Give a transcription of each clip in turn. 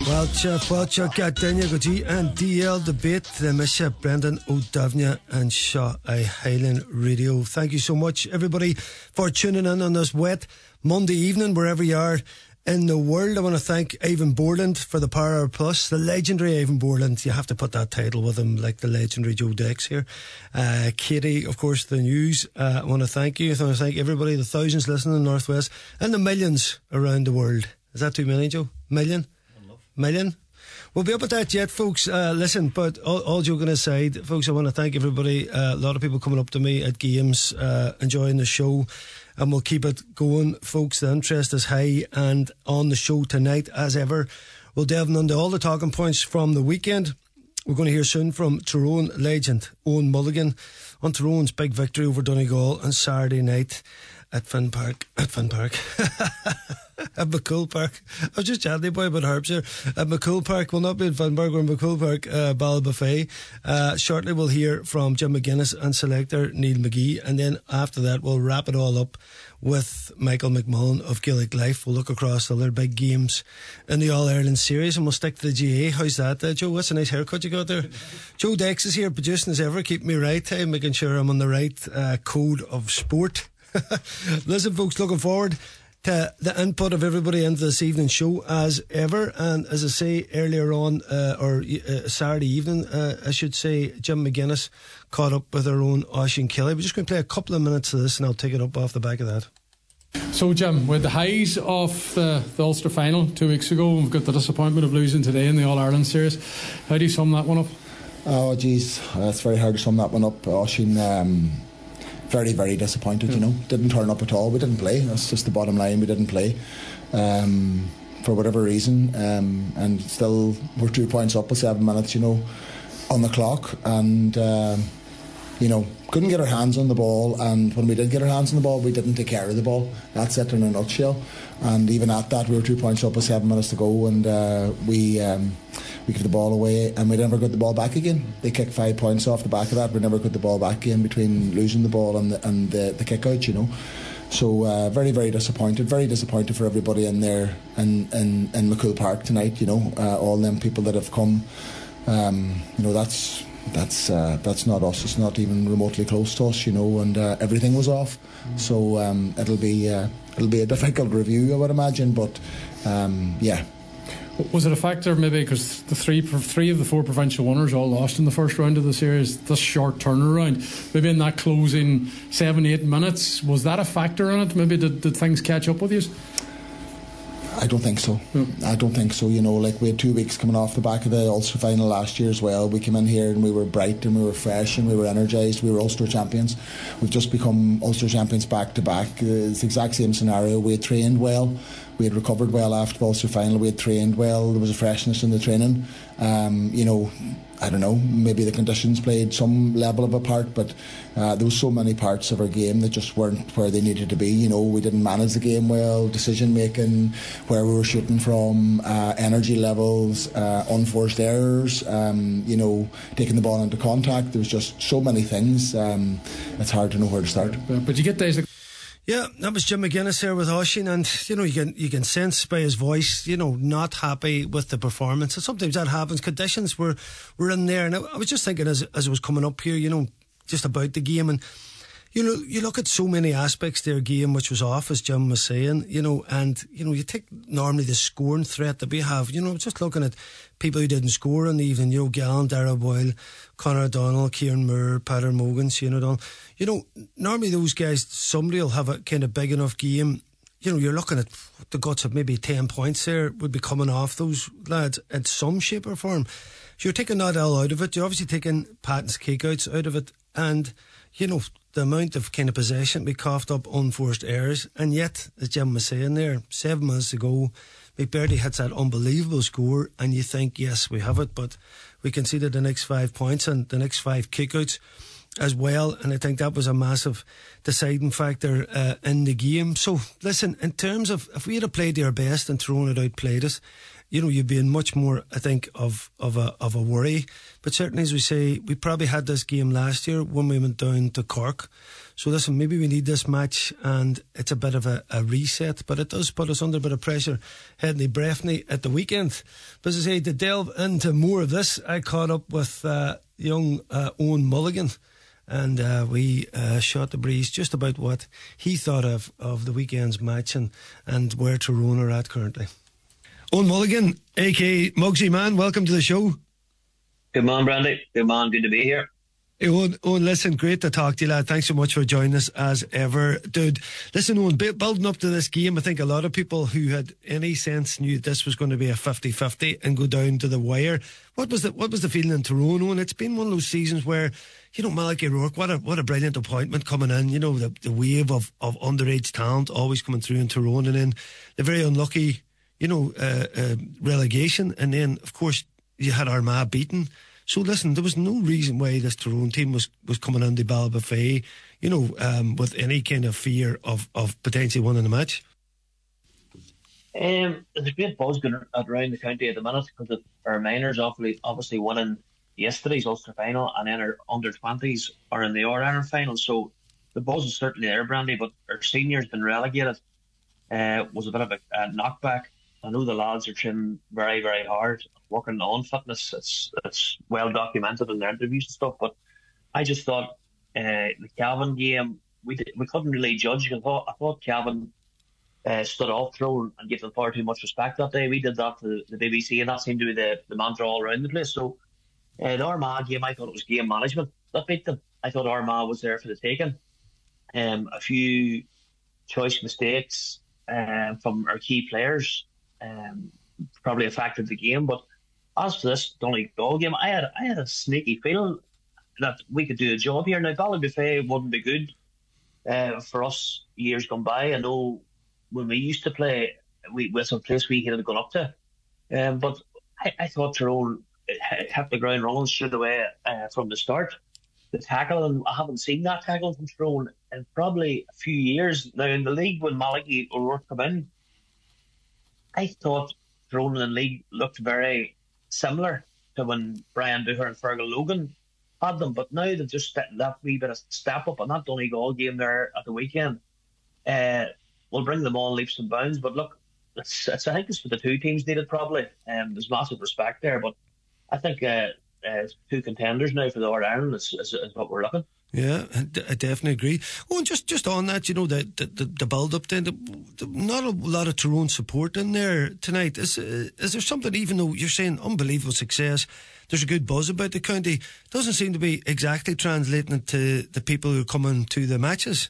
Welcha Gadenya Goji and DL Debate, the Misha Brendan O'Davnia and Shaw I Highland Radio. Thank you so much, everybody, for tuning in on this wet Monday evening, wherever you are in the world. I want to thank Ivan Borland for the Power Hour Plus, the legendary Ivan Borland. You have to put that title with him, like the legendary Joe Dex here. Katie, of course, the news. I want to thank you. I want to thank everybody, the thousands listening in the Northwest, and the millions around the world. Is that too many, Joe? Million? We'll be up at that yet, folks. Listen, but all joking aside, folks, I want to thank everybody. A lot of people coming up to me at games, enjoying the show, and we'll keep it going, folks. The interest is high, and on the show tonight, as ever, we'll delve into all the talking points from the weekend. We're going to hear soon from Tyrone legend Owen Mulligan on Tyrone's big victory over Donegal on Saturday night at Finn Park. At McCool Park. I was just chatting about Harps here. At McCool Park, we'll not be in Finbarg, we're in McCool Park, Ballbuffet. Shortly we'll hear from Jim McGuinness and selector Neil McGee, and then after that we'll wrap it all up with Michael McMullen of Gaelic Life. We'll look across all their big games in the All-Ireland series, and we'll stick to the GA. How's that, Joe? What's a nice haircut you got there? Joe Dex is here producing as ever, keeping me right, making sure I'm on the right code of sport. Listen, folks, looking forward to the input of everybody into this evening's show as ever. And as I say earlier on, Saturday evening, I should say, Jim McGuinness caught up with our own Oisín Kelly. We're just going to play a couple of minutes of this and I'll take it up off the back of that. So, Jim, with the highs of the Ulster final 2 weeks ago, we've got the disappointment of losing today in the All-Ireland series. How do you sum that one up? Oh, geez, it's very hard to sum that one up. Oisín, very, very disappointed, you know. Didn't turn up at all. We didn't play. That's just the bottom line. We didn't play for whatever reason, and still we're 2 points up with 7 minutes, you know, on the clock, and you know, couldn't get our hands on the ball, and when we did get our hands on the ball, we didn't take care of the ball. That's it in a nutshell. And even at that, we were 2 points up with 7 minutes to go, and we gave the ball away, and we never got the ball back again. They kicked 5 points off the back of that. We never got the ball back again between losing the ball and the kick out, you know. So very, very disappointed. Very disappointed for everybody in there in McCool Park tonight, you know. All them people that have come, you know, that's not us. It's not even remotely close to us, you know, and everything was off. So it'll be a difficult review, I would imagine, but yeah. Was it a factor maybe because the three of the four provincial winners all lost in the first round of the series, this short turnaround, maybe in that closing 7-8 minutes, was that a factor in it? Maybe did things catch up with you? I don't think so. I don't think so. You know, like we had 2 weeks coming off the back of the Ulster final last year as well. We came in here and we were bright and we were fresh and we were energised. We were Ulster champions. We've just become Ulster champions back to back. It's the exact same scenario. We had trained well. We had recovered well after the Ulster final. We had trained well. There was a freshness in the training. You know, I don't know, maybe the conditions played some level of a part, but there was so many parts of our game that just weren't where they needed to be. You know, we didn't manage the game well, decision making, where we were shooting from, energy levels, unforced errors, you know, taking the ball into contact. There was just so many things. It's hard to know where to start. But you get days like... Yeah, that was Jim McGuinness there with Oisín, and you know, you can sense by his voice, you know, not happy with the performance. And sometimes that happens. Conditions were in there, and I was just thinking as I was coming up here, you know, just about the game, and you know, you look at so many aspects of their game which was off, as Jim was saying, you know, and you know, you take normally the scoring threat that we have, you know, just looking at people who didn't score in the evening, you know, Gallen, Dara Boyle, Conor O'Donnell, Kieran Moore, Peter Mogan, Shane O'Donnell. You know, normally those guys, somebody will have a kind of big enough game. You know, you're looking at the guts of maybe 10 points there would be coming off those lads in some shape or form. So you're taking that all out of it. You're obviously taking Patton's kickouts out of it. And, you know, the amount of kind of possession we coughed up, unforced errors. And yet, as Jim was saying there, 7 minutes to go, McBurdy hits that unbelievable score. And you think, yes, we have it. But we conceded the next 5 points and the next 5 kickouts as well, and I think that was a massive deciding factor in the game. So listen, in terms of if we had played our best and Tyrone had outplayed us, you'd be in much more, I think, of a worry. But certainly, as we say, we probably had this game last year when we went down to Cork. So listen, maybe we need this match, and it's a bit of a reset, but it does put us under a bit of pressure heading to Breffni at the weekend. But as I say, to delve into more of this, I caught up with young Owen Mulligan, and we shot the breeze just about what he thought of the weekend's match and where Tyrone are at currently. Owen Mulligan, aka Mugsy Man, welcome to the show. Good man, Brandy. Good man, good to be here. Hey, Owen, listen, great to talk to you, lad. Thanks so much for joining us as ever, dude. Listen, Owen, building up to this game, I think a lot of people who had any sense knew this was going to be a 50-50 and go down to the wire. What was the feeling in Tyrone, Owen? It's been one of those seasons where, Malachy Rourke, what a brilliant appointment coming in. The wave of underage talent always coming through in Tyrone, and then the very unlucky, relegation, and then of course you had Armagh beaten. So listen, there was no reason why this Tyrone team was coming into Ballybofey, with any kind of fear of potentially winning the match. There's a great buzz going around the county at the minute because our minors obviously winning yesterday's Ulster final, and then our under-20s are in the All-Ireland final. So the buzz is certainly there, Brandy, but our seniors been relegated. Was a bit of a knockback. I know the lads are training very, very hard, working on fitness. It's well documented in their interviews and stuff. But I just thought the Cavan game, we couldn't really judge. I thought Cavan stood off Tyrone and gave them far too much respect that day. We did that to the BBC, and that seemed to be the mantra all around the place. So the Armagh game, I thought it was game management that beat them. I thought Armagh was there for the taking. A few choice mistakes from our key players probably affected the game. But as for this Donegal game, I had a sneaky feeling that we could do a job here. Now, Ballybofey wouldn't be good for us years gone by. I know when we used to play, we was a place we had gone up to. But I thought Tyrone kept the ground running straight away from the start. The tackle, and I haven't seen that tackle from Tyrone in probably a few years. Now, in the league, when Malachy O'Rourke come in, I thought Tyrone in the league looked very similar to when Brian Booher and Fergal Logan had them, but now they've just that wee bit of step up, and that Donegal game there at the weekend will bring them on leaps and bounds. But look, I think it's what the two teams needed probably. There's massive respect there, but I think two contenders now for the All-Ireland is what we're looking. Yeah, I definitely agree. Oh, and just on that, the build-up then, not a lot of Tyrone support in there tonight. Is there something, even though you're saying unbelievable success, there's a good buzz about the county, doesn't seem to be exactly translating it to the people who are coming to the matches?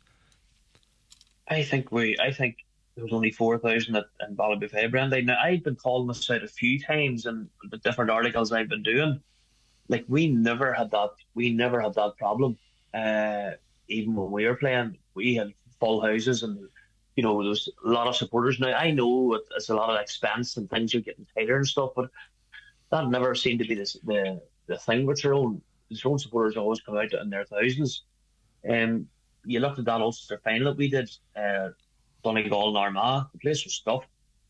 I think there was only 4,000 in Ballybofey, Brandy. Now, I've been calling this out a few times in the different articles I've been doing. Like, we never had that problem. Even when we were playing, we had full houses, and there was a lot of supporters. Now, I know it's a lot of expense and things are getting tighter and stuff, but that never seemed to be the thing with Tyrone. The Tyrone supporters always come out in their thousands. You looked at that Ulster final that we did, Donegal and Armagh, the place was stuffed.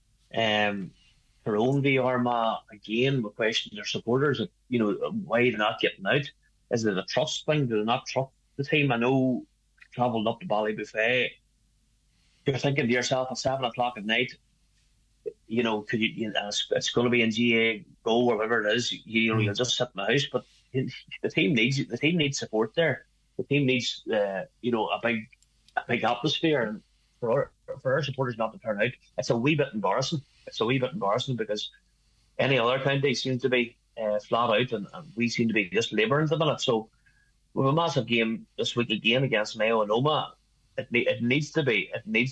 Tyrone v Armagh, again, we questioned their supporters, why they're not getting out. Is it a trust thing? Do they not trust the team? I know, travelled up to Ballybofey, you're thinking to yourself at 7 o'clock at night, could you? It's going to be in GA Go or whatever it is. You'll just sit in the house. But the team needs support there. The team needs a big atmosphere, and for our supporters not to turn out, it's a wee bit embarrassing. Because any other county seems to be flat out, and we seem to be just labouring at the minute. So we have a massive game this week again against Mayo and Omagh. It needs to be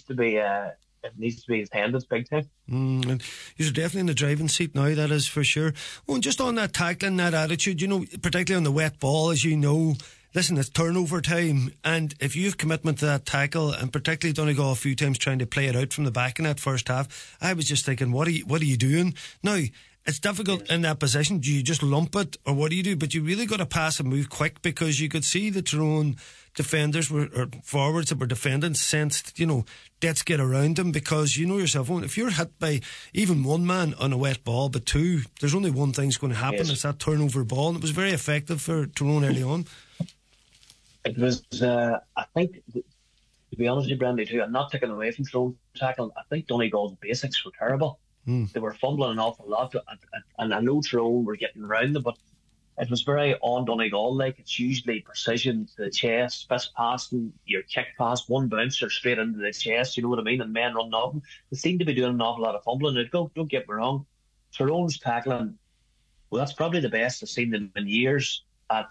attended big time. And you're definitely in the driving seat now, that is for sure. Oh, and just on that tackling, that attitude, particularly on the wet ball, as you know, listen, it's turnover time, and if you have commitment to that tackle, and particularly Donegal a few times trying to play it out from the back in that first half, I was just thinking, what are you doing? Now, it's difficult in that position. Do you just lump it, or what do you do? But you really got to pass and move quick, because you could see the Tyrone defenders or forwards that were defending sensed, let's get around them, because you know yourself, if you're hit by even one man on a wet ball, but two, there's only one thing's going to happen. Yes. It's that turnover ball, and it was very effective for Tyrone early on. It was, I think, to be honest with you, Brandy, too, I'm not taking away from Tyrone tackle. I think Donegal's basics were terrible. They were fumbling an awful lot, and I know Tyrone were getting around them, but it was very on Donegal-like. It's usually precision to the chest, fist passing, your kick pass, one bouncer straight into the chest, you know what I mean, and men running off them. They seem to be doing an awful lot of fumbling. Don't get me wrong, Tyrone's tackling, well, that's probably the best I've seen them in years at,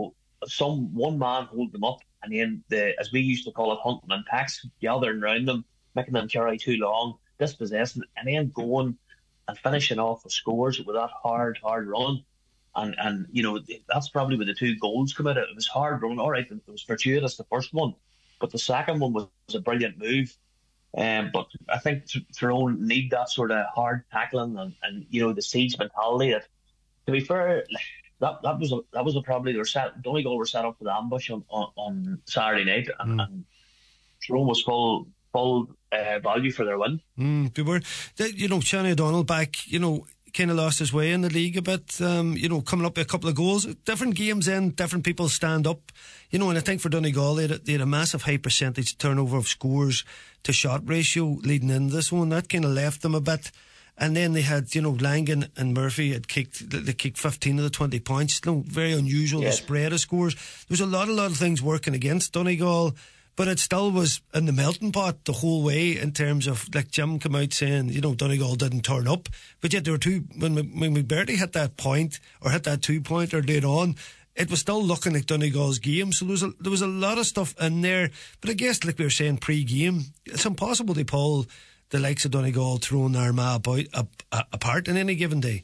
one man hold them up, and then as we used to call it, hunting and packs, gathering around them, making them carry too long, dispossessing, and then going and finishing off with scores with that hard run. And that's probably where the two goals come out. It was hard run, all right, it was fortuitous, the first one, but the second one was a brilliant move. But I think Tyrone need that sort of hard tackling and the siege mentality. That, to be fair, that was probably Donegal were set up for the ambush on Saturday night, and Tyrone was full value for their win. They were, Shani O'Donnell back, kind of lost his way in the league a bit, coming up with a couple of goals. Different games in, different people stand up, and I think for Donegal, they had a massive high percentage turnover of scores to shot ratio leading into this one. That kind of left them a bit. And then they had, Langan and Murphy had kicked 15 of the 20 points. Very unusual, yes. The spread of scores. There was a lot of things working against Donegal, but it still was in the melting pot the whole way, in terms of, like Jim came out saying, Donegal didn't turn up. But yet there were two, when McBurdy hit that point, or hit that 2-pointer later on, it was still looking like Donegal's game. So there was a lot of stuff in there. But I guess, like we were saying pre-game, it's impossible to pull the likes of Donegal throwing Armagh apart in any given day.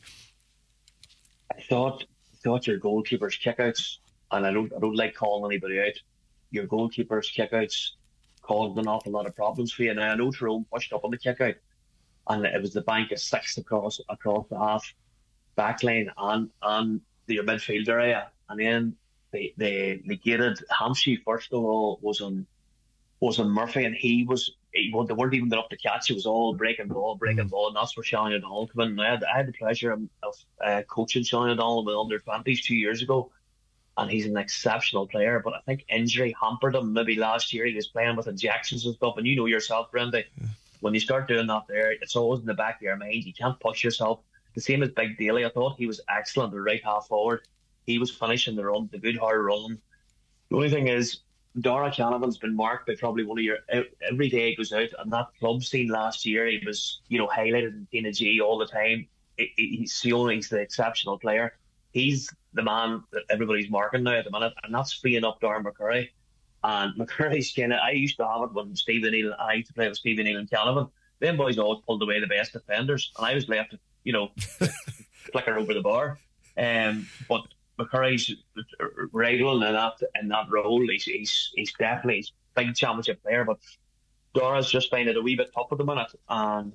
I thought your goalkeepers' kickouts, and I don't like calling anybody out, your goalkeepers' kickouts caused an awful lot of problems for you. And I know Tyrone pushed up on the kickout, and it was the bank of six across the half back line and your midfield area, and then they negated Hampshire first of all was on Murphy, and they weren't even up to catch. It was all breaking ball, and that's where Shani O'Donnell came in. I had the pleasure of coaching Shani O'Donnell with under 20s 2 years ago, and he's an exceptional player. But I think injury hampered him. Maybe last year he was playing with injections and stuff, and you know yourself, Brendan, when you start doing that there, it's always in the back of your mind. You can't push yourself. The same as Big Daly. I thought he was excellent, the right half forward. He was finishing the run, the good hard run. The only thing is, Dara Canavan's been marked by probably one of your, every day he goes out, and that club scene last year, he was, highlighted in Dana G all the time. He's the exceptional player. He's the man that everybody's marking now at the minute, and that's freeing up Darren McCurry. And McCurry's I used to have it when I used to play with Stephen Neal and Canavan. Them boys always pulled away the best defenders, and I was left to, flicker over the bar. But McCurry's rival in that role. He's definitely a big championship player, but Dora's just finding it a wee bit tough at the minute, and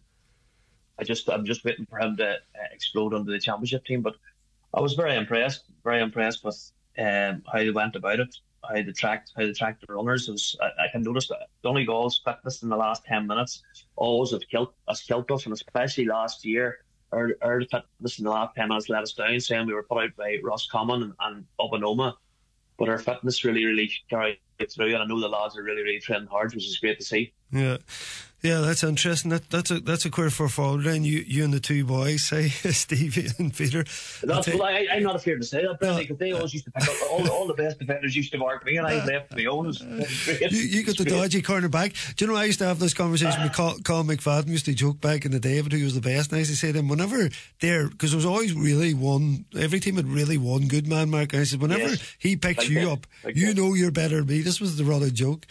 I'm just waiting for him to explode under the championship team. But I was very impressed with how they went about it, how they tracked the runners. I can notice that Donegal's fitness in the last 10 minutes always has killed us, and especially last year. Our fitness in the last 10 minutes let us down, saying we were put out by Roscommon and Obanoma. But our fitness really carried through, and I know the lads are really training hard, which is great to see. Yeah, that's interesting. That's a queer for forward line. You and the two boys, say Stevie and Peter. I'm not afraid to say that, Brendan, because they always used to pick up all the best defenders used to mark me, and I left my own. You got the dodgy corner back. Do you know I used to have this conversation with Colin McFadden? Used to joke back in the day about who was the best, and I used to say to him, whenever because there was always really one. Every team had really one good man, Mark. And I said, whenever he picks you up, you know you're better than me. This was the running joke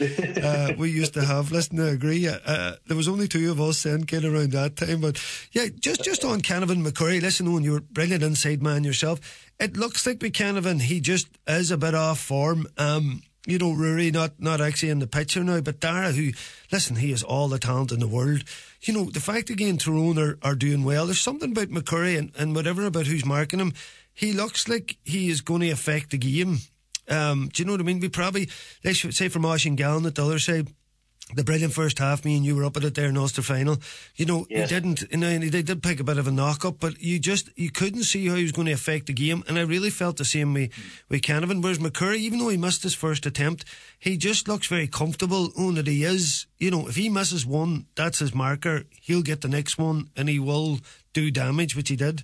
we used to have. Listen, I agree. There was only two of us then kind of around that time, but yeah, just on Canavan McCurry, listen, Owen, you're a brilliant inside man yourself. It looks like with Canavan, he just is a bit off form. Rory not actually in the picture now, but Dara, who, listen, he has all the talent in the world. The fact again Tyrone are doing well, there's something about McCurry and whatever about who's marking him. He looks like he is going to affect the game. Do you know what I mean? They should say from Oisín Gallen at the other side, the brilliant first half, me and you were up at it there in Ulster final. Yes. He didn't, they did pick a bit of a knock-up, but you couldn't see how he was going to affect the game, and I really felt the same with Canavan. Whereas McCurry, even though he missed his first attempt, he just looks very comfortable on that he is, if he misses one, that's his marker, he'll get the next one, and he will do damage, which he did.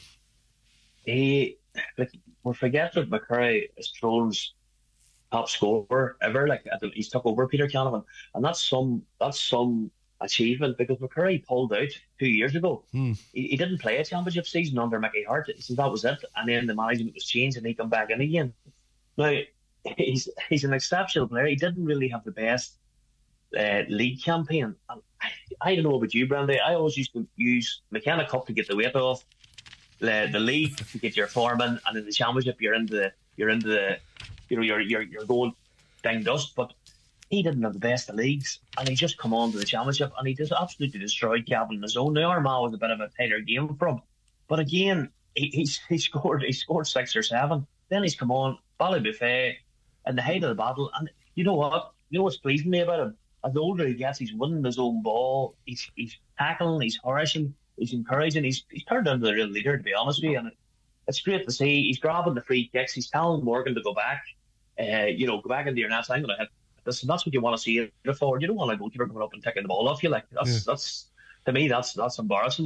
We forget that McCurry is Tyrone's top scorer ever. He's took over Peter Canavan, and that's some achievement, because McCurry pulled out 2 years ago. He didn't play a championship season under Mickey Hart, so that was it. And then the management was changed, and he come back in again. Now he's an exceptional player. He didn't really have the best league campaign. And I don't know about you, Brandy. I always used to use McKenna Cup to get the weight off, the league to get your form in, and in the championship you're going dang dust. But he didn't have the best of leagues, and he just come on to the championship and he just absolutely destroyed Cavan in his own. The Armagh was a bit of a tighter game for him, but again he scored 6 or 7. Then he's come on Ballybuffet in the height of the battle, and you know what's pleasing me about him? As the older he gets, he's winning his own ball, he's tackling, he's harassing, he's encouraging, he's turned into a real leader, to be honest with you. And it's great to see. He's grabbing the free kicks, he's telling Morgan to go back, go back into your nets. I'm going to hit this, and that's what you want to see in the forward. You don't want a goalkeeper coming up and taking the ball off you. That's to me, that's embarrassing.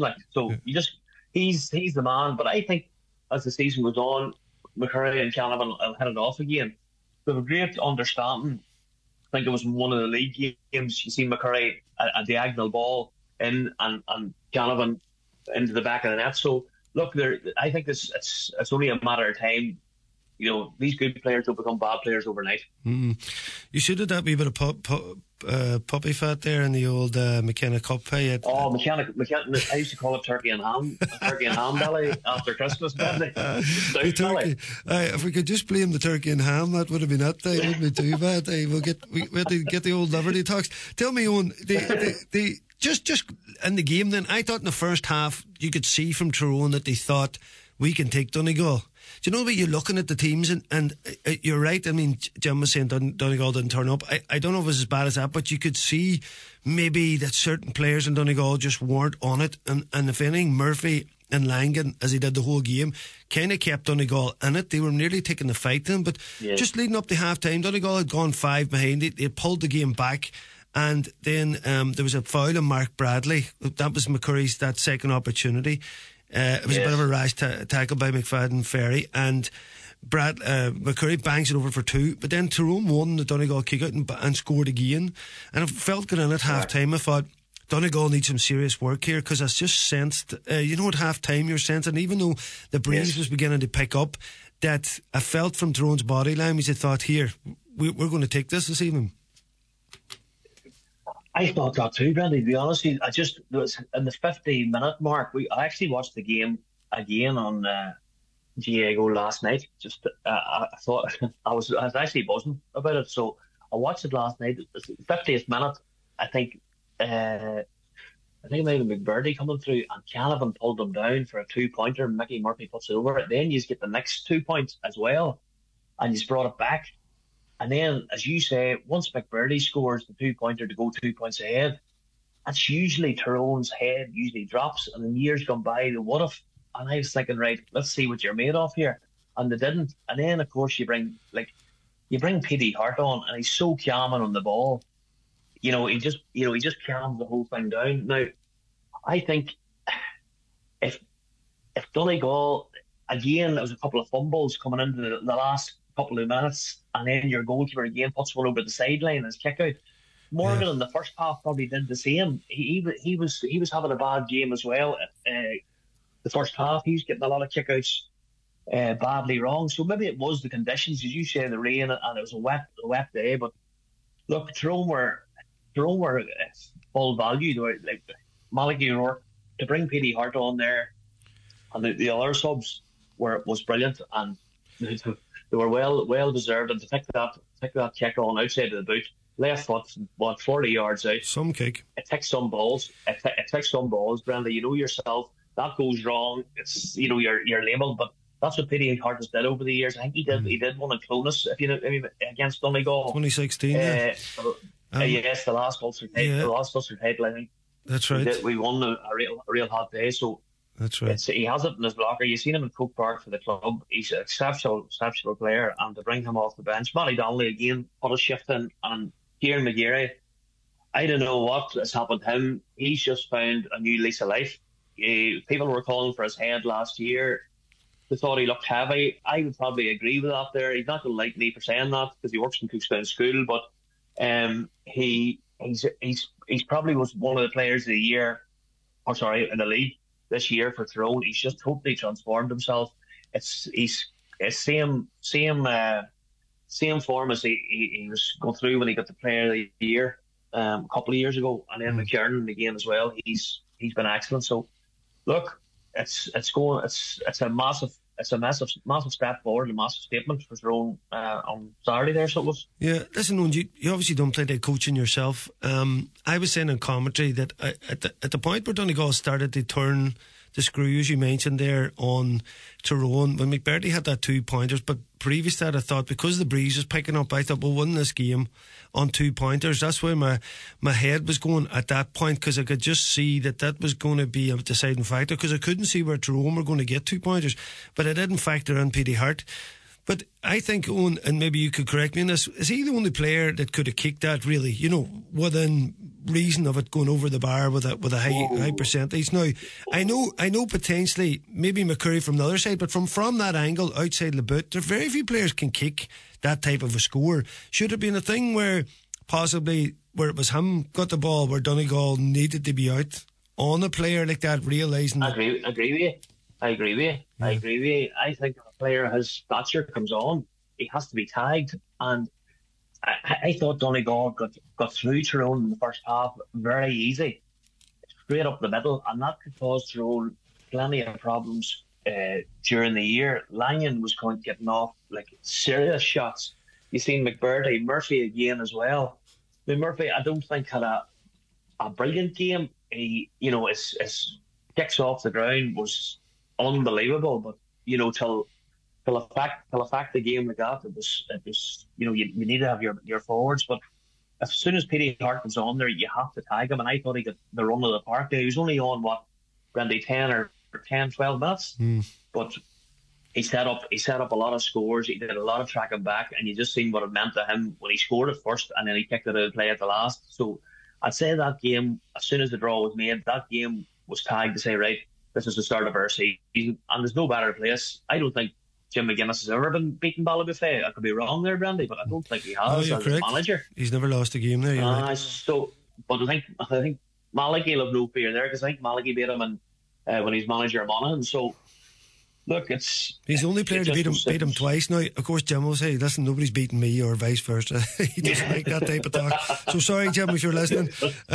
He's the man. But I think as the season goes on, McCurry and Canavan will hit it off again. They have a great understanding. I think it was one of the league games. You see McCurry a diagonal ball in, and Canavan into the back of the net. So look, I think it's only a matter of time. These good players don't become bad players overnight. You should have that wee bit of puppy fat there in the old McKenna Cup pay. McKenna, I used to call it turkey and ham belly after Christmas. Turkey. If we could just blame the turkey and ham, that would have been it. It wouldn't be too bad. We had to get the old Liberty talks. Tell me, Owen, just in the game then, I thought in the first half you could see from Tyrone that they thought we can take Donegal. Do you know what you're looking at the teams and you're right. I mean, Jim was saying Donegal didn't turn up. I don't know if it was as bad as that, but you could see maybe that certain players in Donegal just weren't on it. And if anything, Murphy and Langan, as he did the whole game, kind of kept Donegal in it. They were nearly taking the fight to them, but just leading up to half time, Donegal had gone 5 behind. They pulled the game back. And then there was a foul on Mark Bradley. That was McCurry's that second opportunity. It was a bit of a rash tackle by McFadden Ferry, and McCurry bangs it over for 2, but then Tyrone won the Donegal kick out and scored again. And I felt good in at half time. I thought Donegal needs some serious work here, because I just sensed, at half time you're sensing, even though the breeze was beginning to pick up, that I felt from Tyrone's body language, I thought, here, we're going to take this evening. I thought that too, Brandy, to be honest. It was in the 50-minute mark. I actually watched the game again on Diego last night. I thought I was actually buzzing about it. So I watched it last night. The 50th minute, I think it might have been McBurdy coming through, and Canavan pulled them down for a 2-pointer. Mickey Murphy puts it over it. Then you get the next 2 points as well, and you brought it back. And then, as you say, once McBurdy scores the 2-pointer to go 2 points ahead, that's usually Tyrone's head usually drops. And in years gone by, what if? And I was thinking, right, let's see what you're made of here. And they didn't. And then, of course, you bring Petey Hart on, and he's so calming on the ball. He just calms the whole thing down. Now, I think if Donegal, again, there was a couple of fumbles coming into the last couple of minutes, and then your goalkeeper again puts one over the sideline as kick out. Morgan in the first half probably did the same. He was having a bad game as well. The first half, he was getting a lot of kickouts badly wrong. So maybe it was the conditions, as you say, the rain, and it was a wet day. But look, Tyrone were full value. Like Malachi O'Rourke, to bring Petey Hart on there, and the other subs was brilliant. And they were well deserved, and to take that kick on outside of the boot, left foot, 40 yards out. Some kick. It takes some balls. It takes some balls, Brenda. You know yourself. That goes wrong. It's you're labelled, but that's what Petey Hartis did over the years. I think he did one in Clonus, against Donegal. 2016. Yes, the last Ulster title. I think that's right. We won a real hot day. So that's right. He has it in his locker. You've seen him in Coke Park for the club. He's an exceptional player, and to bring him off the bench, Matty Donnelly again put a shift in, and Kieran McGeary, I don't know what has happened to him. He's just found a new lease of life. People were calling for his head last year. They thought he looked heavy. I would probably agree with that there. He's not going to like me for saying that because he works in Cookstown School, but he's probably was one of the players of the year, in the league this year for Tyrone. He's just totally transformed himself. He's same form as he was going through when he got the player of the year a couple of years ago, and then McKiernan again as well. He's been excellent. So look, it's a massive step forward, a massive statement for Tyrone on Saturday there. So it was. Yeah, listen, Owen, you obviously don't play the coaching yourself. I was saying in commentary that at the point where Donegal started to turn the screw, as you mentioned there, on Tyrone, when McBurdy had that 2 pointers, but previous to that I thought, because the breeze was picking up, I thought we'll win this game on 2 pointers. That's where my head was going at that point, because I could just see that was going to be a deciding factor, because I couldn't see where Tyrone were going to get 2 pointers, but I didn't factor in Petey Hart. But I think, Owen, and maybe you could correct me on this, is he the only player that could have kicked that, really, within reason of it going over the bar with a high percentage? Now, I know potentially maybe McCurry from the other side, but from that angle outside the boot, there very few players can kick that type of a score. Should it have been a thing where possibly where it was him got the ball, where Donegal needed to be out on a player like that, realising? I agree with you. I agree with you. I think if a player has stature comes on, he has to be tagged. And I thought Donegal got through Tyrone in the first half very easy, straight up the middle, and that could cause Tyrone plenty of problems during the year. Lanyon was getting off like serious shots. You seen McBurdy, Murphy again as well. I mean, Murphy, I don't think had a brilliant game. He, his kicks off the ground was unbelievable, but till affect the game like that, it was you need to have your forwards, but as soon as Petey Hart was on there, you have to tag him, and I thought he got the run of the park there. He was only on 12 minutes, but he set up a lot of scores. He did a lot of tracking back, and you just seen what it meant to him when he scored it first, and then he kicked it out of play at the last. So I'd say that game, as soon as the draw was made, that game was tagged to say, right, this is the start of our season, and there's no better place. I don't think Jim McGuinness has ever been beaten Ballybofey. I could be wrong there, Brandy, but I don't think he has as a manager. He's never lost a game there. Right. But I think Malachy will have no fear there, because I think Malachy beat him when he's manager of Monaghan. So look, he's the only player to beat him twice now. Of course, Jim will say, listen, nobody's beating me, or vice versa. He doesn't like that type of talk. So sorry, Jim, if you're listening.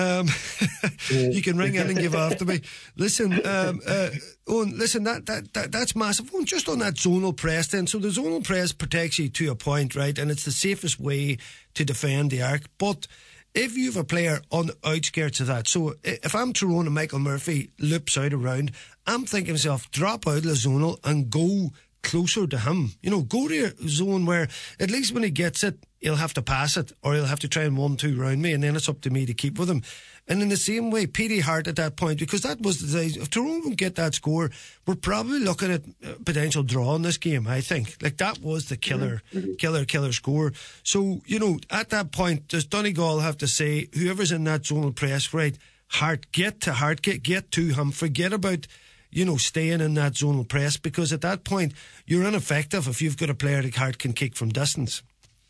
You can ring in and give after me. Listen, Owen, listen, that's massive. Owen, just on that zonal press then. So the zonal press protects you to a point, right? And it's the safest way to defend the arc. But if you have a player on the outskirts of that, so if I'm Tyrone and Michael Murphy loops out around, I'm thinking to myself, drop out of the zonal and go closer to him. Go to a zone where at least when he gets it, he'll have to pass it, or he'll have to try and 1-2 round me, and then it's up to me to keep with him. And in the same way, Petey Hart at that point, because that was the day, if Tyrone would get that score, we're probably looking at a potential draw in this game, I think. Like, that was the killer score. So, at that point, does Donegal have to say, whoever's in that zonal press, right, Hart, get to him, forget about, staying in that zonal press, because at that point, you're ineffective if you've got a player that Hart can kick from distance.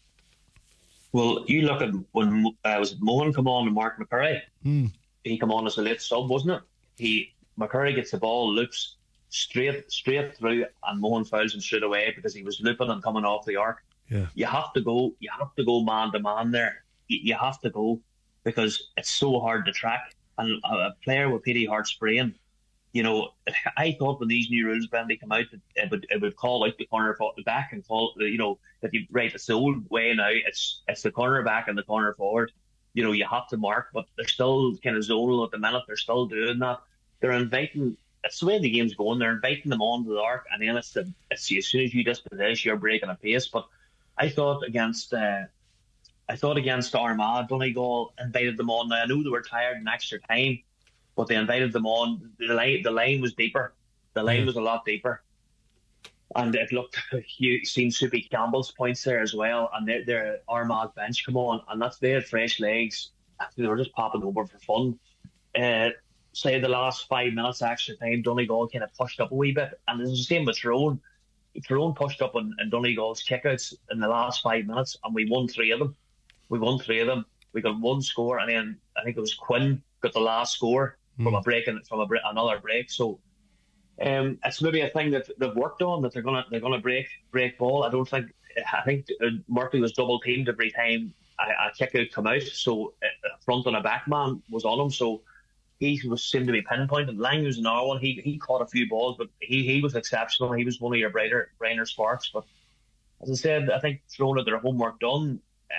Well, you look at when was it Mohan come on and Mark McCurry? He come on as a late sub, wasn't it? McCurry gets the ball, loops straight through, and Mohan fouls him straight away because he was looping and coming off the arc. Yeah. You have to go man to man there. You have to go, because it's so hard to track. And a player with Petey Hart's brain, I thought when these new rules, Brandy, come out, that it would call out the corner back and call, that it's the old way now. It's the corner back and the corner forward. You have to mark, but they're still kind of zonal at the minute. They're still doing that. They're inviting. It's the way the game's going. They're inviting them onto the arc, and then it's as soon as you dispossess, you're breaking a pace. But I thought against Armagh, Donegal invited them on. Now, I know they were tired in extra time, but they invited them on. The line was deeper. The line was a lot deeper. And it looked, you seen Soupy Campbell's points there as well. And their Armagh bench come on, and they had fresh legs. They were just popping over for fun. Say the last 5 minutes extra time, Donegal kind of pushed up a wee bit. And it was the same with Tyrone. Tyrone pushed up in Donegal's kickouts in the last 5 minutes, and we won 3 of them. We got one score, and then I think it was Quinn got the last score from another break. So it's maybe a thing that they've worked on, that they're gonna break ball. I think Murphy was double teamed every time a kick out come out. So a front and a back man was on him. So he seemed to be pinpointed. Lang was another one. He caught a few balls, but he was exceptional. He was one of your brighter sparks. But as I said, I think Tyrone had their homework done.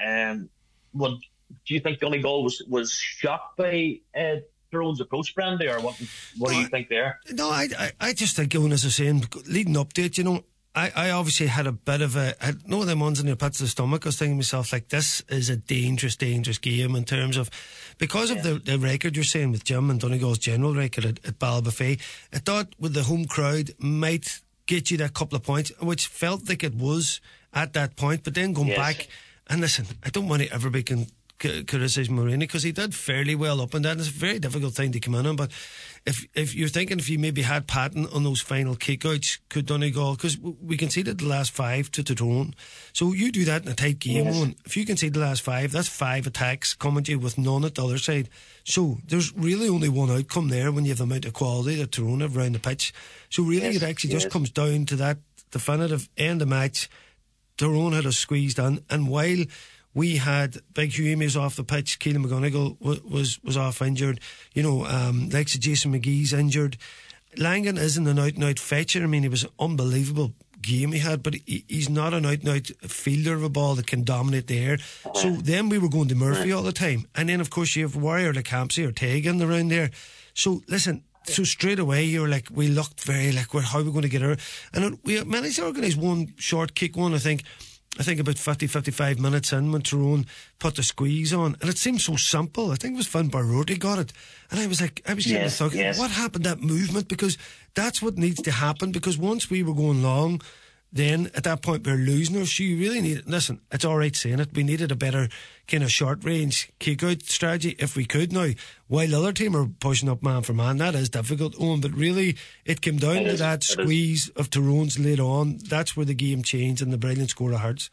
Do you think Donegal was shocked by Tyrone's approach, Brandy, or what do you think there? No, I just think, as I was saying, leading up to it, I obviously had a bit of one of them ones in the pits of the stomach. I was thinking to myself, like, this is a dangerous game in terms of, because of the record you're saying with Jim and Donegal's general record at Ballybofey. I thought with the home crowd might get you that couple of points, which felt like it was at that point, but then going back, and listen, I don't want to ever be criticising Mulroney, because he did fairly well up and down. It's a very difficult thing to come in on, but if you're thinking, if you maybe had Patton on those final kickouts, could Donegal, because we conceded the last 5 to Tyrone, so you do that in a tight game, if you concede the last 5, that's 5 attacks coming to you with none at the other side. So there's really only one outcome there when you have the amount of quality that Tyrone have around the pitch. So really it actually just comes down to that definitive end of match. Tyrone had us squeezed in, and while we had Big Hugh Amy's off the pitch, Keelan McGonigal was off injured, like Jason McGee's injured. Langan isn't an out-and-out fetcher. I mean, he was an unbelievable game he had, but he's not an out-and-out fielder of a ball that can dominate the air. So then we were going to Murphy all the time, and then of course you have Warrior like Campsey or Tegan around there. So listen, so straight away you're like, we looked very like, how are we going to get her? And we managed to organise one short kick one, I think about 55 minutes in, when Tyrone put the squeeze on, and it seemed so simple. I think it was Finn Barroti got it, and I was thinking, what happened, that movement? Because that's what needs to happen, because once we were going long, then at that point we're losing her. So you really need, listen, it's alright saying it, we needed a better kind of short range kick out strategy if we could. Now, while the other team are pushing up man for man, that is difficult, Owen, but really it came down to that squeeze of Tyrone's late on. That's where the game changed, and the brilliant score of Hearts.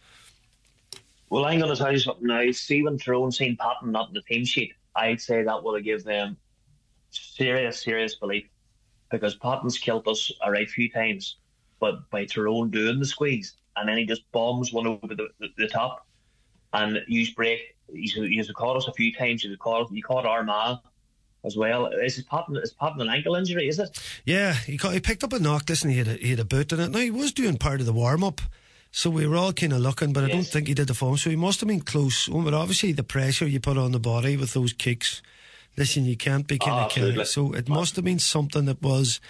Well, I'm going to tell you something now. See, when Tyrone seen Patton not in the team sheet, I'd say that would have given them serious belief, because Patton's killed us a right few times, but by Tyrone doing the squeeze, and then he just bombs one over the top, and he's caught us a few times. He caught Armagh as well. Is Patton an ankle injury, is it? Yeah, he picked up a knock. Listen, he had a boot in it. Now, he was doing part of the warm-up, so we were all kind of looking, but I don't think he did the form, so he must have been close. But obviously the pressure you put on the body with those kicks, listen, you can't be kind of killing. So it must have been something that was,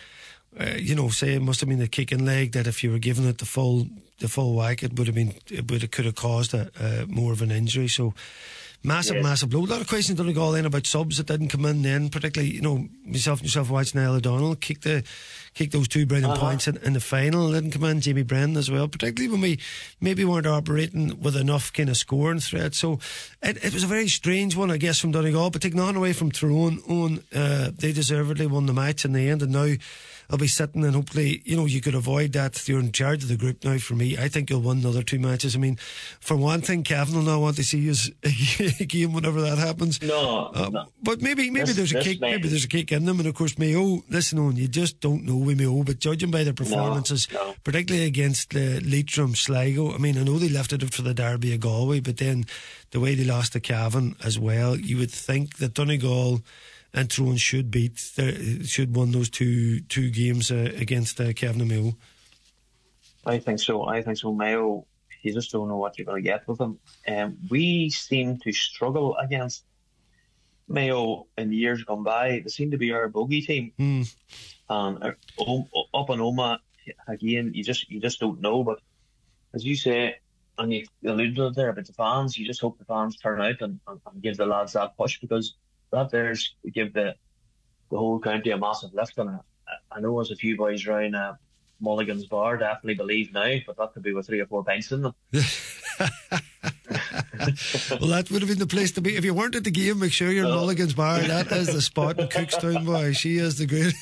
say it must have been a kicking leg, that if you were giving it the full whack, it could have caused more of an injury. So massive blow. A lot of questions on the goal then about subs that didn't come in then, particularly, myself and yourself watching Niall O'Donnell kick those 2 brilliant points in the final. Didn't come in, Jamie Brennan as well, particularly when we maybe weren't operating with enough kind of scoring threat. So it was a very strange one, I guess, from Donegal, but taking on away from Tyrone, they deservedly won the match in the end, and now I'll be sitting, and hopefully, you could avoid that. You're in charge of the group now. For me, I think you'll win another 2 matches. I mean, for one thing, Kevin will not want to see you again whenever that happens. No. But maybe there's a kick. Maybe there's a kick in them, and of course Mayo. Listen, on, you just don't know with Mayo. But judging by their performances, particularly against Leitrim, Sligo, I mean, I know they lifted it for the Derby of Galway, but then the way they lost to Cavan as well, you would think that Donegal, and Tyrone should won those two games against Cavan and Mayo. I think so. Mayo, you just don't know what you're going to get with them. We seem to struggle against Mayo in years gone by. They seem to be our bogey team. And up in Omagh, again, you just don't know. But as you say, and you alluded to it there about the fans, you just hope the fans turn out and give the lads that push, because that there's give the whole county a massive lift. And I know there's a few boys around Mulligan's Bar definitely believe now, but that could be with 3 or 4 pints in them. Well, that would have been the place to be. If you weren't at the game, make sure you're in Mulligan's Bar. That is the spot in Cookstown, boy. She is the great,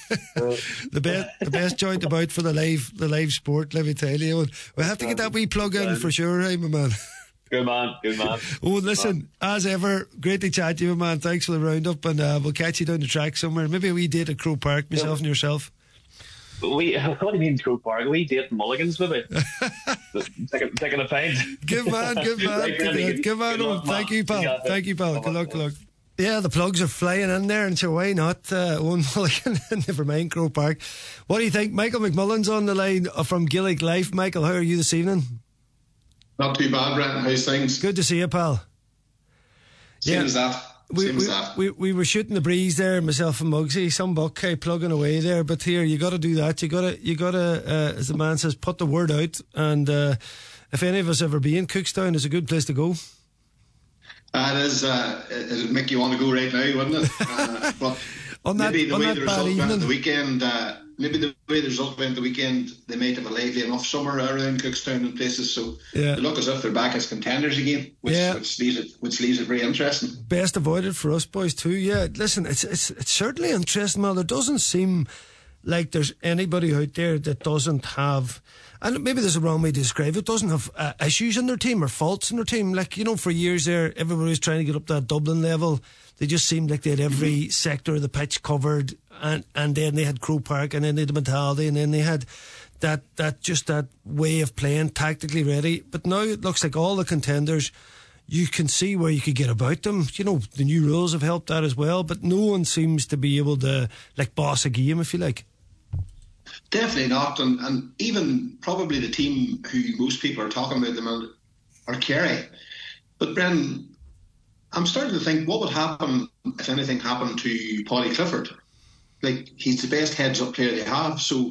the best joint about for the live sport, let me tell you. We'll have to get that wee plug in for sure, hey, my man. Good man. Oh, listen, as ever, great to chat to you, man. Thanks for the roundup, and we'll catch you down the track somewhere. Maybe a wee date at Croke Park, myself and yourself. What do you mean Croke Park? We date Mulligan's, maybe. Taking a pint. Good man. Good man. Thank you, pal. Good luck. Yeah, the plugs are flying in there, and sure, why not? Owen Mulligan, never mind Croke Park. What do you think? Michael McMullen's on the line from Gaelic Life. Michael, how are you this evening? Not too bad, Brent. How's things? Good to see you, pal. Same as that. We were shooting the breeze there, myself and Muggsy, some buck plugging away there, but here you got to do that. You got to, as the man says, put the word out. And if any of us ever be in Cookstown, it's a good place to go. It is. It'd make you want to go right now, wouldn't it? But on that, maybe the on way that the bad result evening. went at the weekend. Maybe the way the result went at the weekend, they might have a lively enough summer around Cookstown and places. So they look as if they're back as contenders again, which leaves it very interesting. Best avoided for us boys too. Yeah, listen, it's certainly interesting. Well, there doesn't seem like there's anybody out there that doesn't have, and maybe there's a wrong way to describe it, doesn't have issues in their team or faults in their team. Like, you know, for years there, everybody was trying to get up to that Dublin level. They just seemed like they had every sector of the pitch covered, and then they had Croke Park, and then they had the mentality, and then they had that way of playing, tactically ready. But now it looks like all the contenders, you can see where you could get about them. You know, the new rules have helped that as well, but no one seems to be able to, like, boss a game, if you like. Definitely not, and even probably the team who most people are talking about them are Kerry. But Brendan, I'm starting to think, what would happen if anything happened to Paddy Clifford? Like, he's the best heads-up player they have, so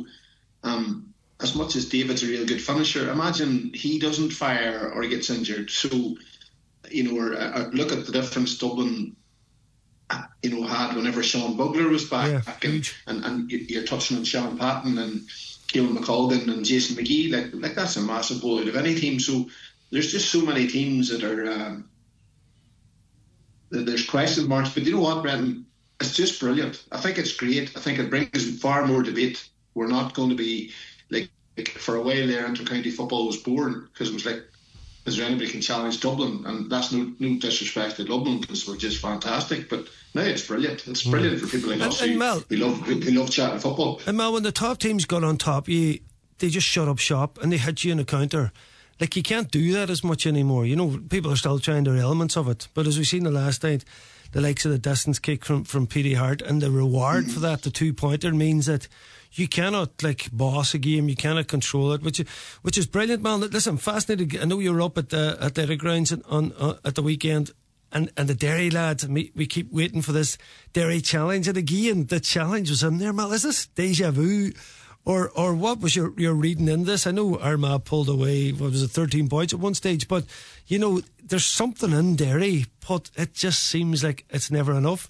as much as David's a real good finisher, imagine he doesn't fire or gets injured. So, you know, or look at the difference Dublin, you know, had whenever Sean Bugler was back, and you're touching on Sean Patton and Keelan McColgan and Jason McGee, like that's a massive blow out of any team. So there's just so many teams that are there's question marks. But you know what, Brendan? It's just brilliant. I think it's great. I think it brings far more debate. We're not going to be like for a while there, inter-county football was born because it was like, is there anybody can challenge Dublin? And that's no disrespect to Dublin, because we're just fantastic. But now it's brilliant. It's brilliant for people like us who love chatting football. And Mel, when the top teams got on top, they just shut up shop and they hit you in the counter. Like, you can't do that as much anymore. You know, people are still trying their elements of it. But as we've seen the last night, the likes of the distance kick from Petey Hart, and the reward for that, the 2-pointer, means that you cannot, like, boss a game, you cannot control it, which is brilliant, man. Listen, I'm fascinated. I know you were up at the athletic grounds at the weekend, and the Derry lads, and we keep waiting for this Derry challenge, and again, the challenge was in there, man. Is this deja vu? Or what was your reading in this? I know Armagh pulled away, 13 points at one stage, but, you know, there's something in Derry, but it just seems like it's never enough.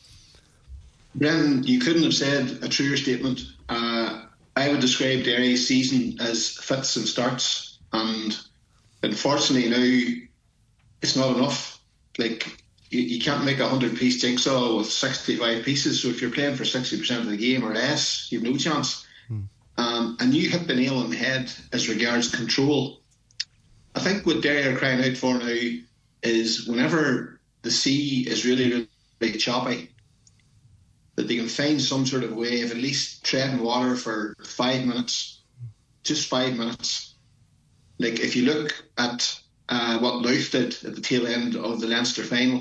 Brendan, you couldn't have said a truer statement. I would describe Derry's season as fits and starts, and unfortunately now it's not enough. Like, you can't make a 100-piece jigsaw with 65 pieces, so if you're playing for 60% of the game or less, you have no chance. And you hit the nail on the head as regards control. I think what Derry are crying out for now is whenever the sea is really, really choppy, that they can find some sort of way of at least treading water for 5 minutes, just 5 minutes. Like, if you look at what Louth did at the tail end of the Leinster final,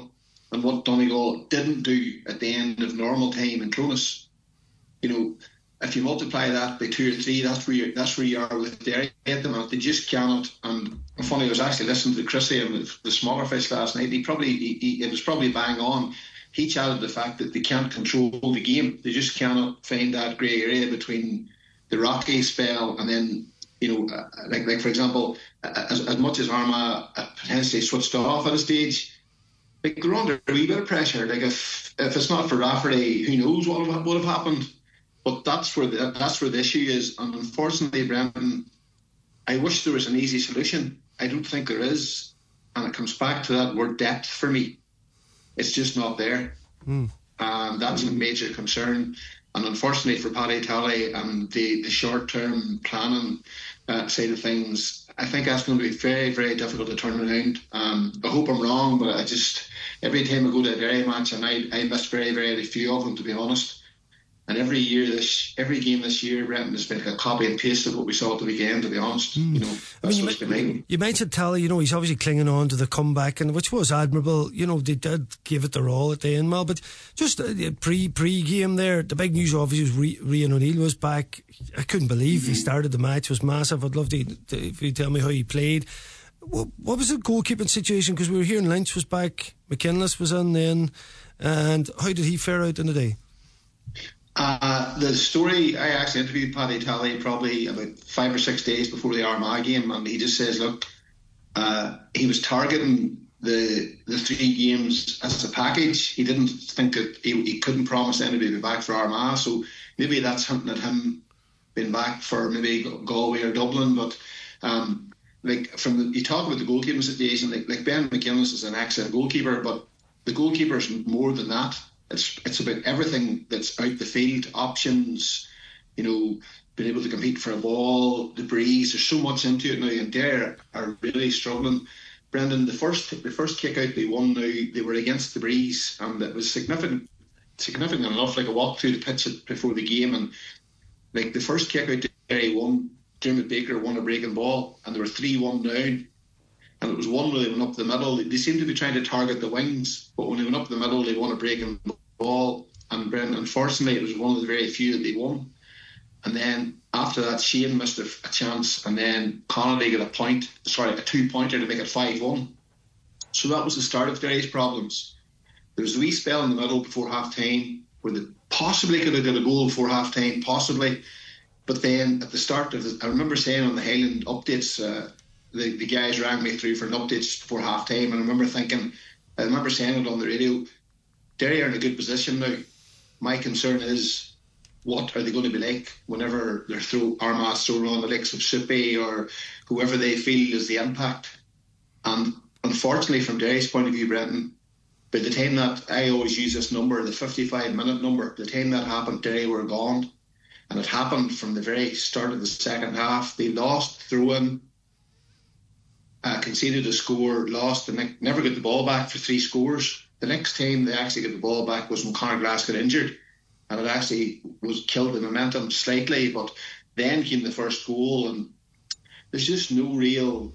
and what Donegal didn't do at the end of normal time in Cronus. You know, if you multiply that by 2 or 3, that's where you are with Derry at the moment. They just cannot. And funny, I was actually listening to Chrissy and the smaller fish last night. It was probably bang on. He chatted the fact that they can't control the game. They just cannot find that grey area between the rocky spell and then, you know, like for example, as much as Armagh potentially switched off at a stage, like they're under a wee bit of pressure. Like if it's not for Rafferty, who knows what would have happened. But that's where the issue is. And unfortunately, Brendan, I wish there was an easy solution. I don't think there is. And it comes back to that word depth for me. It's just not there. And that's a major concern. And unfortunately for Paddy Tally and the short-term planning side of things, I think that's going to be very, very difficult to turn around. I hope I'm wrong, but every time I go to a Derry match, and I miss very, very few of them, to be honest. And every game this year, Brenton, has been a copy and paste of what we saw at the weekend, to be honest. You know, that's what's been like. You mentioned Tally, you know, he's obviously clinging on to the comeback, and which was admirable. You know, they did give it their all at the end, Mal. But just pre-game there, the big news obviously was Rian O'Neill was back. I couldn't believe he started the match. It was massive. I'd love to if you tell me how he played. What was the goalkeeping situation? Because we were hearing Lynch was back, McKinless was in then, and how did he fare out in the day? The story, I actually interviewed Paddy Tally probably about 5 or 6 days before the Armagh game, and he just says, look, he was targeting the 3 games as a package. He didn't think that he couldn't promise anybody to be back for Armagh, so maybe that's hinting at him being back for maybe Galway or Dublin. But you talk about the goalkeeping situation, like Ben McKinless is an excellent goalkeeper, but the goalkeeper is more than that. It's about everything that's out the field, options, you know, being able to compete for a ball, the breeze. There's so much into it now, and Derry are really struggling. Brendan, the first kick out they won now, they were against the breeze, and it was significant enough. Like I walked through the pitch before the game, and like the first kick out Derry won, Dermot Baker won a breaking ball, and they were 3-1 down. And it was one where they went up the middle. They seemed to be trying to target the wings, but when they went up the middle, they won a breaking ball. And Brendan, unfortunately, it was one of the very few that they won. And then after that, Shane missed a chance, and then Connolly got a 2-pointer to make it 5-1. So that was the start of Derry's problems. There was a wee spell in the middle before half-time where they possibly could have got a goal before half-time, possibly. But then at the start of I remember saying on the Highland updates, the guys rang me through for an update just before half time, and I remember saying it on the radio, Derry are in a good position now. My concern is, what are they going to be like whenever they're Armagh's thrown on the likes of Soupy or whoever they feel is the impact. And unfortunately, from Derry's point of view, Brenton, by the time that, I always use this number, the 55-minute number, the time that happened, Derry were gone. And it happened from the very start of the second half. They lost throw-in, conceded a score, lost, and never got the ball back for 3 scores. The next time they actually got the ball back was when Conor Glass got injured, and it actually killed the momentum slightly. But then came the first goal, and there's just no real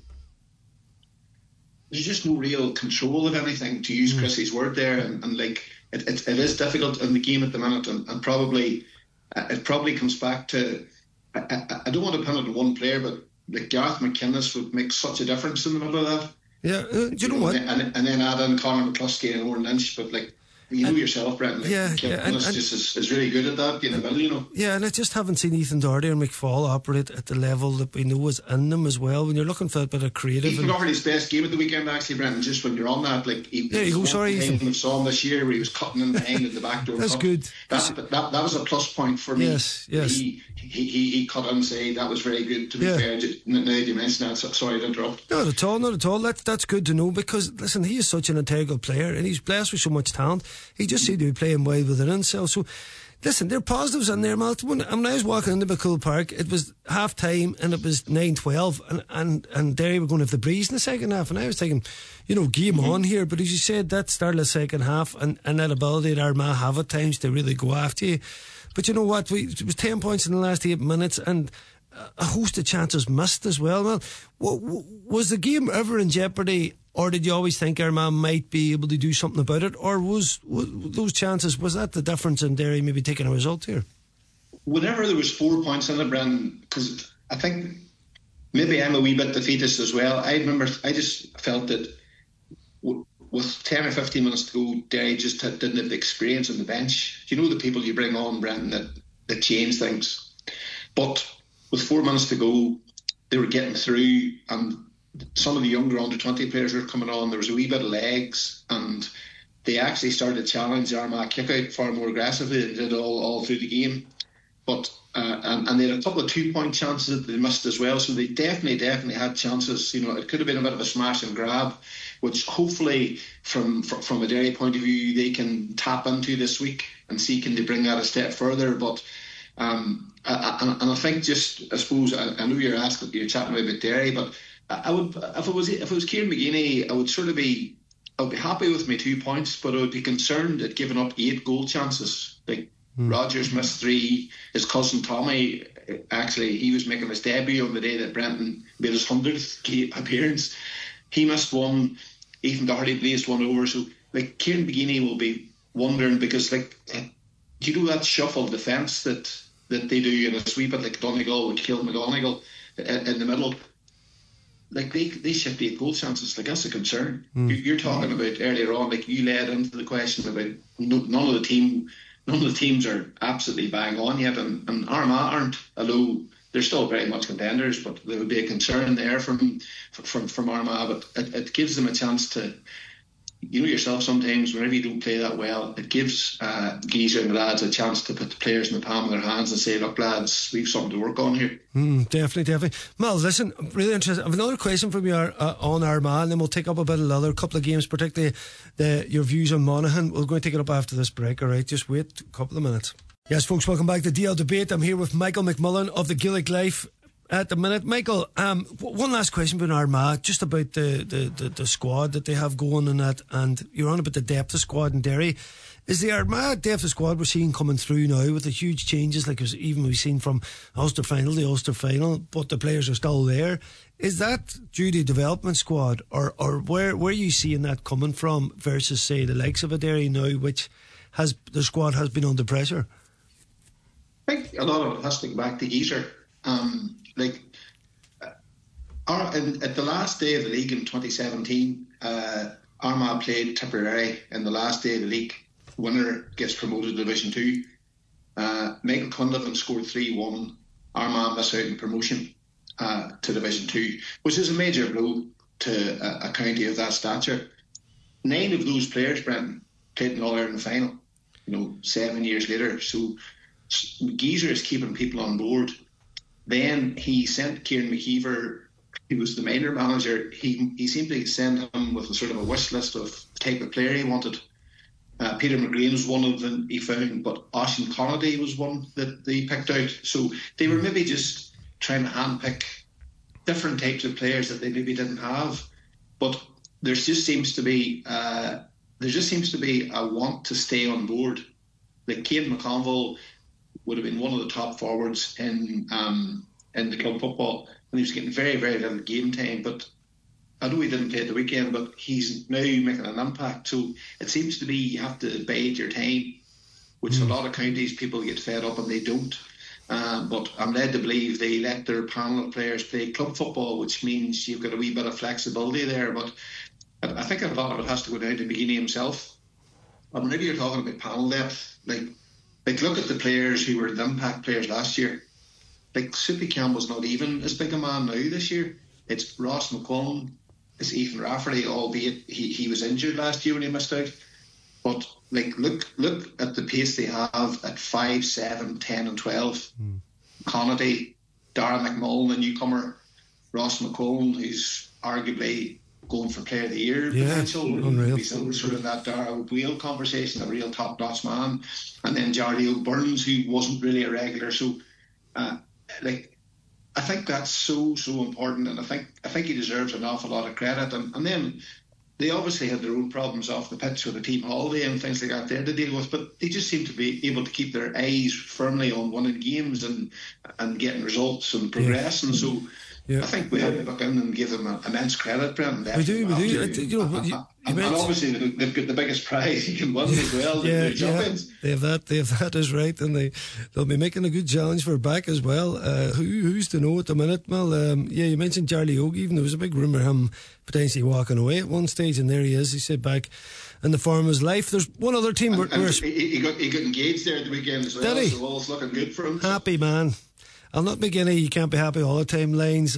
control of anything, to use Chrissy's word there. And like it is difficult in the game at the minute, and probably it probably comes back to, I don't want to pin it on one player, but like Gareth McInnes would make such a difference in the middle of that. Yeah, do you know what? And then add in Conor McCluskey and Oran Lynch, but like, you know yourself, Brenton. And just is really good at that in the middle, you know. Yeah, and I just haven't seen Ethan Doherty or McFall operate at the level that we know is in them as well. When you're looking for a bit of creative, Ethan Doherty's best game at the weekend, actually, Brenton. Just when you're on that, like, Ethan. We saw him this year where he was cutting in behind at the back door. That's good. That was a plus point for me. Yes. He cut in and say that was very good. To be fair, now that you mention that, sorry to interrupt. Not at all. That's good to know, because listen, he is such an integral player and he's blessed with so much talent. He just seemed to be playing well within himself. So listen, there are positives in there, Malta. When I was walking into McCool Park, it was half time and it was 9-12 and Derry were going to have the breeze in the second half, and I was thinking, you know, game on here. But as you said, that start of the second half and that ability that Armagh have at times to really go after you. But you know what? It was 10 points in the last 8 minutes, and a host of chances missed as well. Well, was the game ever in jeopardy, or did you always think Armagh might be able to do something about it, or was those chances, was that the difference in Derry maybe taking a result here? Whenever there was 4 points in it, Brendan, because I think maybe I'm a wee bit defeatist as well. I just felt that with 10 or 15 minutes to go, Derry just didn't have the experience on the bench. You know, the people you bring on, Brendan, that change things. But with 4 minutes to go, they were getting through, and some of the younger under-20 players were coming on. There was a wee bit of legs, and they actually started to challenge the Armagh kick-out far more aggressively than they did all through the game. But and they had a couple of 2-point chances that they missed as well, so they definitely had chances. You know, it could have been a bit of a smash and grab, which hopefully from a Derry point of view they can tap into this week and see can they bring that a step further. But I think I suppose I know you're chatting about Derry, but I would, if it was Kieran McGeeney, I would be happy with my 2 points, but I would be concerned at giving up 8 goal chances. Like Rogers missed 3. His cousin Tommy, actually, he was making his debut on the day that Brenton made his 100th appearance. He missed 1. Ethan Doherty blazed 1 over. So, like, Kieran McGeeney will be wondering, because, like, you know that shuffle defence that they do in a sweep at like Donegal, which killed McGonigal in the middle. Like, they shift 8 goal chances. Like, that's a concern. You're talking about earlier on, like, you led into the question about none of the teams are absolutely bang on yet, and Armagh aren't, although they're still very much contenders, but there would be a concern there from Armagh. But it gives them a chance to, you know yourself, sometimes whenever you don't play that well, it gives Geezer and the lads a chance to put the players in the palm of their hands and say, look lads, we've something to work on here. Definitely. Mal, listen, really interesting. I have another question from you on Armagh, and then we'll take up a bit of the other couple of games, particularly your views on Monaghan. We're going to take it up after this break, alright? Just wait a couple of minutes. Yes, folks, welcome back to DL Debate. I'm here with Michael McMullen of the Gaelic Life at the minute. Michael, one last question about Armagh, just about the squad that they have going and that, and you're on about the depth of squad in Derry. Is the Armagh depth of squad we're seeing coming through now with the huge changes, like even we've seen from Ulster final to Ulster final, but the players are still there? Is that due to development squad, or where are you seeing that coming from versus, say, the likes of a Derry now, which the squad has been under pressure? I think a lot of it has to go back to Geezer. At the last day of the league in 2017, Armagh played Tipperary in the last day of the league. Winner gets promoted to Division 2. Michael Cunliffe scored 3-1. Armagh miss out in promotion to Division 2, which is a major blow to a county of that stature. 9 of those players, Brenton, played in the All-Ireland final, 7 years later. So Geezer is keeping people on board. Then he sent Kieran McKeever, he was the minor manager, he simply sent him with a sort of a wish list of the type of player he wanted. Peter McGrain was one of them he found, but Oisin Connady was one that they picked out. So they were maybe just trying to handpick different types of players that they maybe didn't have. But there just seems to be a want to stay on board. Like Caden McConville would have been one of the top forwards in the club football, and he was getting very, very little game time. But I know he didn't play at the weekend, but he's now making an impact. So it seems to be you have to bide your time, which a lot of counties people get fed up and they don't. But I'm led to believe they let their panel of players play club football, which means you've got a wee bit of flexibility there. But I think a lot of it has to go down to McGeeney himself. And whenever you're talking about panel depth, like look at the players who were the impact players last year. Like Soupy Campbell's not even as big a man now this year. It's Ross McCullum, it's Ethan Rafferty, albeit he was injured last year when he missed out. But like look at the pace they have at 5, 7, 10 and 12. Connady, Darragh McMullen, the newcomer, Ross McCullum, who's arguably going for Player of the Year potential. Unreal. He's sort of that Dara O'Wheel conversation, a real top-notch man. And then Jardy O'Burns, who wasn't really a regular. So, I think that's so important, and I think he deserves an awful lot of credit. And then they obviously had their own problems off the pitch with the team holiday and things like that they had to deal with, but they just seem to be able to keep their eyes firmly on winning games and getting results and progressing. Yeah. So I think we have to look in and give them immense credit, Brendan. We do. And obviously they've got the biggest prize you can win as well. They're champions. They have that is right, and they'll be making a good challenge for back as well. Who's to know at the minute? Well, you mentioned Charlie O'Geevan. There was a big rumour of him potentially walking away at one stage, and there he is. He said back in the form of his life. There's one other team. He got engaged there at the weekend as well, so all's looking good for him. Happy man. I'll not make any, you can't be happy all the time lines.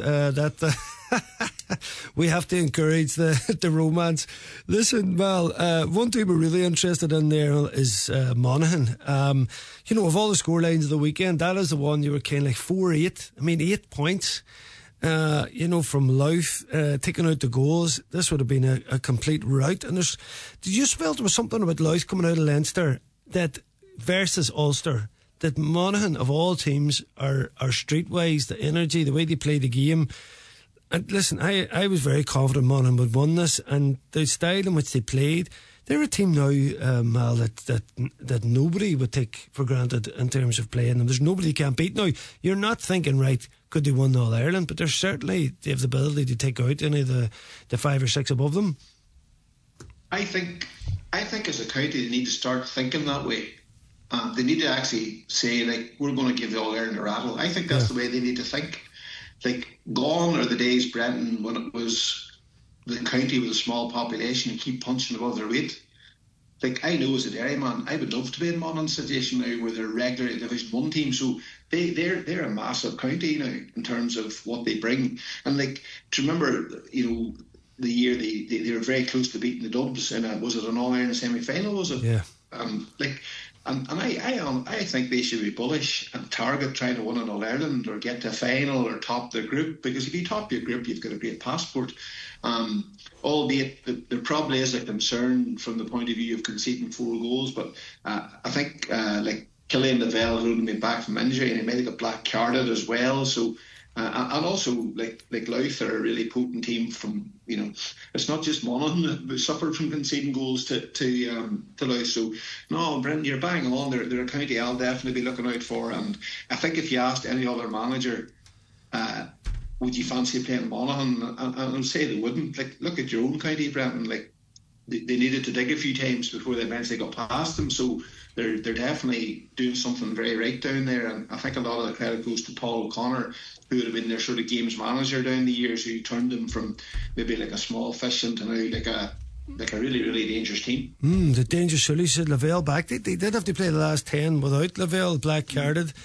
We have to encourage the romance. Listen, Mal, one team we're really interested in there is Monaghan. Of all the scorelines of the weekend, that is the one you were kind of like 4-8. I mean, 8 points. From Louth, taking out the goals. This would have been a complete rout. And did you just felt there was something about Louth coming out of Leinster that versus Ulster, that Monaghan of all teams are streetwise, the energy, the way they play the game. And listen, I was very confident Monaghan would win this, and the style in which they played, they're a team now, Mal, that nobody would take for granted in terms of playing them. There's nobody you can't beat now. You're not thinking, right, could they win All Ireland? But they have the ability to take out any of the 5 or 6 above them. I think as a county they need to start thinking that way. They need to actually say, like, we're going to give the All Ireland a rattle. I think that's the way they need to think. Like, gone are the days, Brenton, when it was the county with a small population and keep punching above their weight. Like, I know as a Derryman, I would love to be in Monaghan's situation now where they're regular Division 1 team. So they're a massive county now in terms of what they bring. And, like, to remember, the year they were very close to beating the Dubs in was it an All Ireland semi-final, was it? Yeah. And I think they should be bullish and target trying to win an All Ireland or get to a final or top their group, because if you top your group, you've got a great passport. Albeit there probably is a concern from the point of view of conceding 4 goals, but I think Killian Lavelle had only been back from injury and he might have got black carded as well. So. And also, like Louth are a really potent team from, it's not just Monaghan that suffered from conceding goals to Louth. So, no, Brendan, you're bang on. They're a county I'll definitely be looking out for. And I think if you asked any other manager, would you fancy playing Monaghan? And I'll say they wouldn't. Like, look at your own county, Brendan. Like, they needed to dig a few times before they eventually got past them. So they're definitely doing something very right down there. And I think a lot of the credit goes to Paul O'Connor, who would have been their sort of games manager down the years, who turned them from maybe like a small fish into now like a really, really dangerous team. The dangerous Sully said Lavelle back. They did have to play the last 10 without Lavelle, black carded.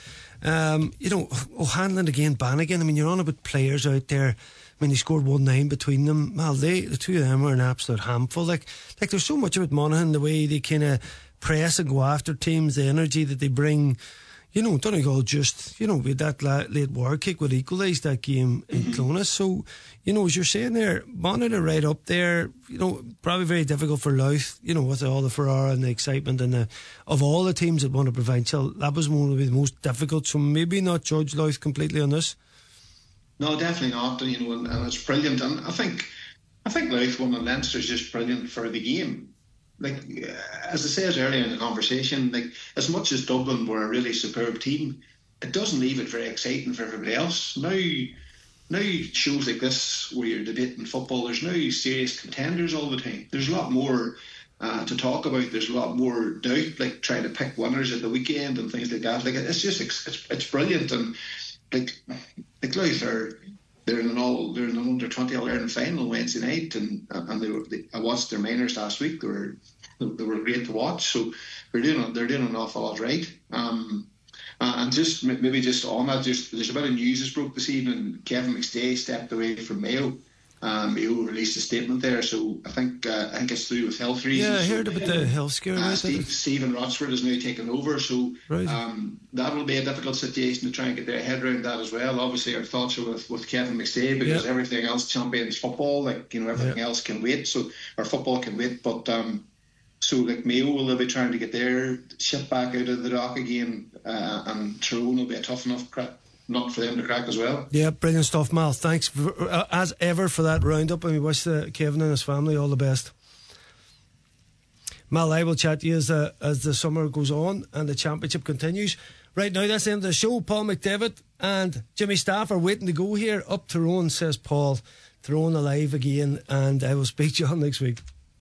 O'Hanlon again, Bannigan. I mean, you're on about players out there. I mean, they scored 1-9 between them. Well, the two of them are an absolute handful. Like there's so much about Monaghan, the way they kind of press and go after teams, the energy that they bring. Donegal just, with that late war kick would equalise that game in Clonus. So, as you're saying there, Monaghan are right up there. Probably very difficult for Louth, with all the furore and the excitement and of all the teams that won a provincial, that was one of the most difficult. So maybe not judge Louth completely on this. No, definitely not. And it's brilliant. And I think Louth won and Leinster is just brilliant for the game. Like, as I said earlier in the conversation, like, as much as Dublin were a really superb team, it doesn't leave it very exciting for everybody else. Now shows like this where you're debating football, there's now serious contenders all the time. There's a lot more to talk about. There's a lot more doubt, like trying to pick winners at the weekend and things like that. Like, it's just it's brilliant. And like Louth they're in an under 20 All Ireland final Wednesday night, and I watched their minors last week. They were great to watch. So they're doing an awful lot right. And just maybe just on that, there's a bit of news that's broke this evening. Kevin McStay stepped away from Mayo. Mayo released a statement there, so I think it's through with health reasons. Yeah, I heard about the health scare. Stephen Rochford is now taken over, so right. That will be a difficult situation to try and get their head around that as well. Obviously, our thoughts are with Kevin McStay, because everything else champions football, everything else can wait. So our football can wait, but so like Mayo will be trying to get their ship back out of the dock again, and Tyrone will be a tough enough nut for them to crack as well. Yeah, brilliant stuff, Mal. Thanks as ever for that roundup, and we wish Kevin and his family all the best. Mal, I will chat to you as the summer goes on and the championship continues. Right now, that's the end of the show. Paul McDevitt and Jimmy Staff are waiting to go here. Up Tyrone, says Paul. Tyrone alive again, and I will speak to you all next week.